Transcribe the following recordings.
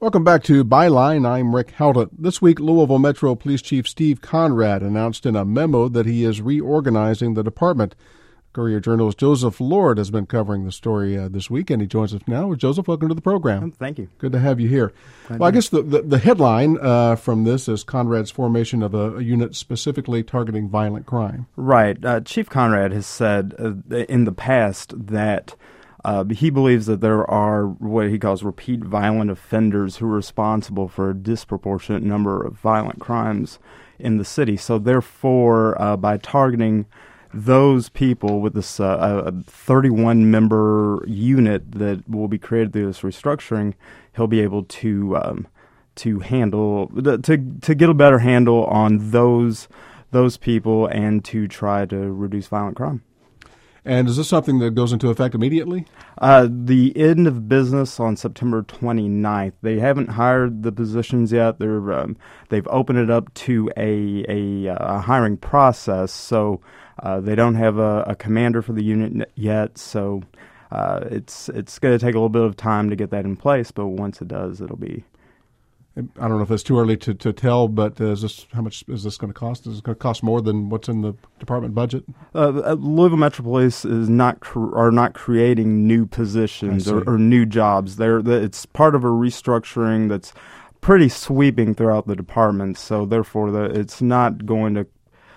Welcome back to Byline. I'm Rick Howlett. This week, Louisville Metro Police Chief Steve Conrad announced in a memo that he is reorganizing the department. Courier-Journal's Joseph Lord has been covering the story this week, and he joins us now. Joseph, welcome to the program. Thank you. Good to have you here. Well, I guess the headline from this is Conrad's formation of a unit specifically targeting violent crime. Right. Chief Conrad has said in the past that he believes that there are what he calls repeat violent offenders who are responsible for a disproportionate number of violent crimes in the city. So therefore, by targeting those people with this 31-member unit that will be created through this restructuring, he'll be able to handle to get a better handle on those people and to try to reduce violent crime. And is this something that goes into effect immediately? The end of business on September 29th. They haven't hired the positions yet. They've opened it up to a hiring process, so they don't have a commander for the unit yet. So it's going to take a little bit of time to get that in place, but once it does, it'll be. I don't know if it's too early to tell, but how much is this going to cost? Is it going to cost more than what's in the department budget? Louisville Metro Police are not creating new positions or new jobs. It's part of a restructuring that's pretty sweeping throughout the department. So therefore, it's not going to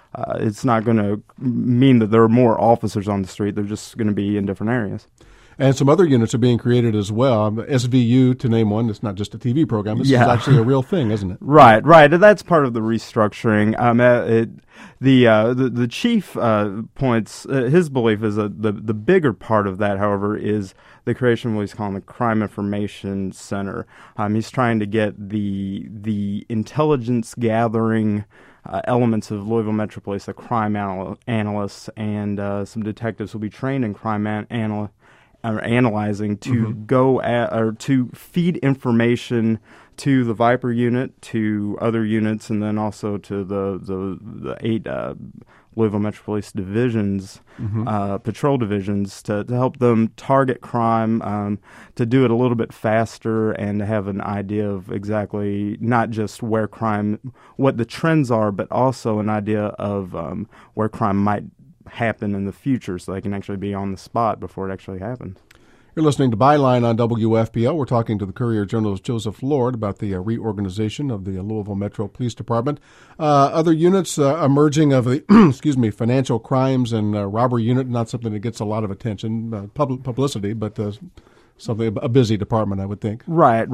mean that there are more officers on the street. They're just going to be in different areas. And some other units are being created as well. SVU, to name one, it's not just a TV program. This is actually a real thing, isn't it? Right. And that's part of the restructuring. The chief points, his belief is that the bigger part of that, however, is the creation of what he's calling the Crime Information Center. He's trying to get the intelligence gathering elements of Louisville Metro Police, the crime analysts, and some detectives will be trained in crime analyzing to go to feed information to the Viper unit, to other units, and then also to the 8 Louisville Metro Police divisions, patrol divisions, to help them target crime, to do it a little bit faster, and to have an idea of exactly not just what the trends are, but also an idea of where crime might happen in the future, so they can actually be on the spot before it actually happens. You're listening to Byline on WFPL. We're talking to the Courier-Journal's Joseph Lord about the reorganization of the Louisville Metro Police Department. Other units emerging of the financial crimes and robbery unit, not something that gets a lot of attention, publicity, but something a busy department, I would think. Right.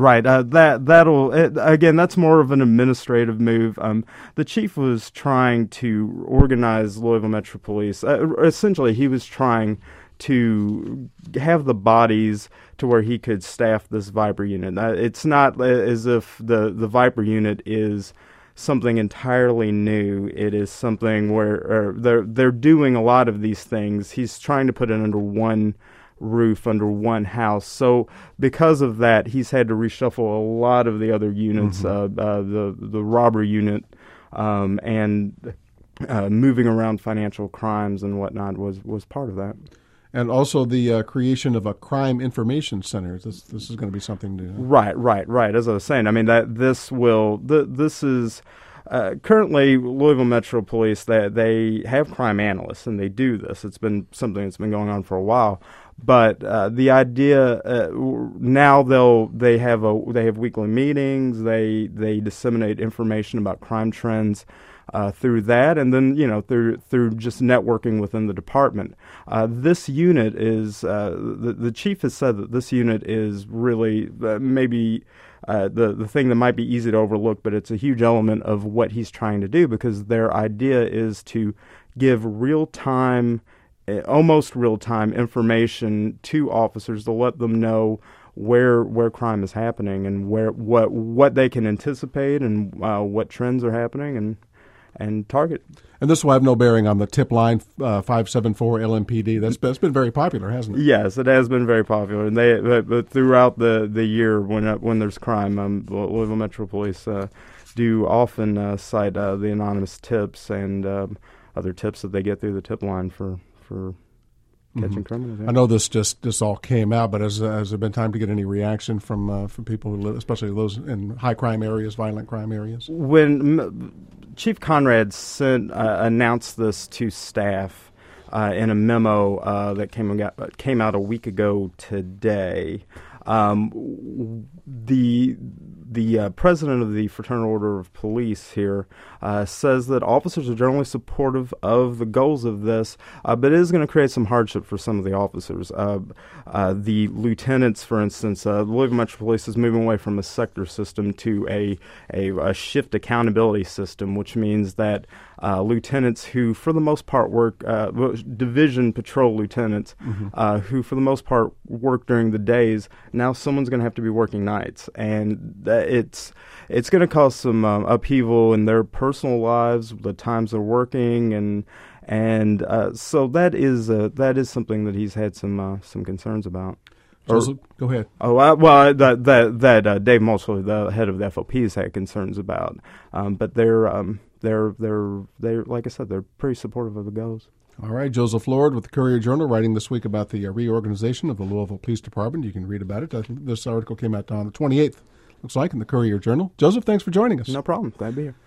Again, that's more of an administrative move. The chief was trying to organize Louisville Metro Police. Essentially, he was trying to have the bodies to where he could staff this Viper unit. It's not as if the Viper unit is something entirely new. It is something where they're doing a lot of these things. He's trying to put it under one roof, under one house. So because of that, he's had to reshuffle a lot of the other units, the robbery unit, and moving around financial crimes and whatnot was part of that. And also the creation of a crime information center. This is going to be something new. Right. As I was saying, I mean this is currently Louisville Metro Police. They have crime analysts and they do this. It's been something that's been going on for a while. But the idea now they have weekly meetings. They disseminate information about crime trends through that, and then through just networking within the department. This unit is the chief has said that this unit is really maybe the thing that might be easy to overlook, but it's a huge element of what he's trying to do, because their idea is to give almost real-time information to officers to let them know where crime is happening and what they can anticipate and what trends are happening and target. And this will have no bearing on the tip line 574 LMPD. That's been very popular, hasn't it? Yes, it has been very popular. And but throughout the year when there's crime, Louisville Metro Police do often cite the anonymous tips and other tips that they get through the tip line for catching criminals. Yeah. I know this all came out, but has there been time to get any reaction from people who live, especially those in high crime areas, violent crime areas? When Chief Conrad announced this to staff in a memo that came out a week ago today, the president of the Fraternal Order of Police here says that officers are generally supportive of the goals of this, but it is going to create some hardship for some of the officers. The lieutenants, for instance, the Louisville Metro Police is moving away from a sector system to a shift accountability system, which means that lieutenants who, for the most part, work division patrol lieutenants, who, for the most part, work during the days. Now, someone's going to have to be working nights, and it's going to cause some upheaval in their personal lives, the times they're working, and so that is something that he's had some concerns about. Joseph, go ahead. That Dave Mulchley, the head of the FOP, has had concerns about, but they're like I said, they're pretty supportive of the goals. All right, Joseph Lord with the Courier-Journal, writing this week about the reorganization of the Louisville Police Department. You can read about it. This article came out on the 28th, looks like, in the Courier-Journal. Joseph, thanks for joining us. No problem. Glad to be here.